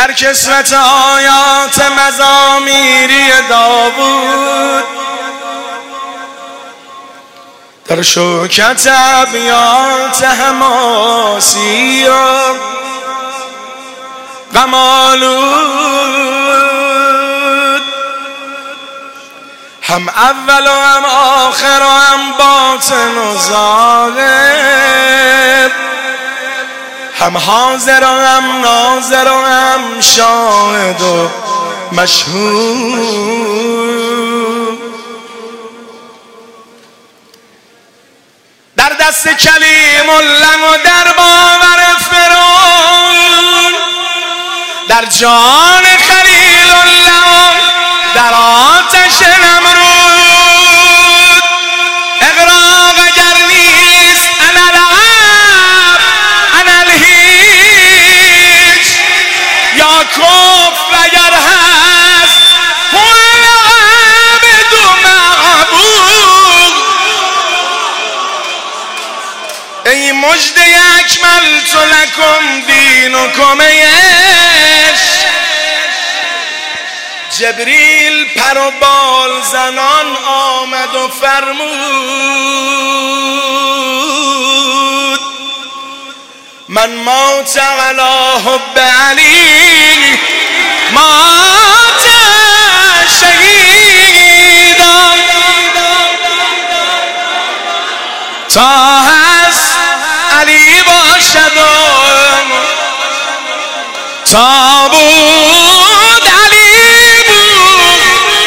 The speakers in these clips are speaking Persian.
در کسوت آیات مزامیری داوود، در شوکت ابیات حماسی و غمالود، هم اول و هم آخر و هم باطن و ظاهر، هم حاضر و هم ناظر و هم شاهد و مشهود. در دست کلیم الله و در باور فرعون، در جان خلیل الله، در آتش نمرود. اغراق اگر نیست انا العب انا الهیچ، یا کفر اگر هست هو العبد معبود. ای مژده اکملت لکم دینکم عشق، جبریل پر و بال زنان آمد و فرمود من مات علی حب علی مات شهیدا. تا هست علی باشد و تا بود علی بود،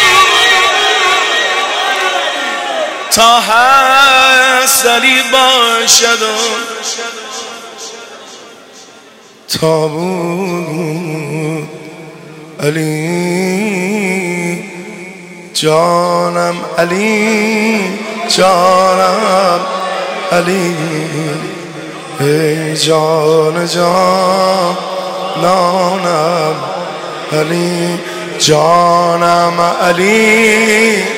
تا هست علی باشد و تا بود علی. جانم علی جانم علی، ای جان جانانم علی، جانم علی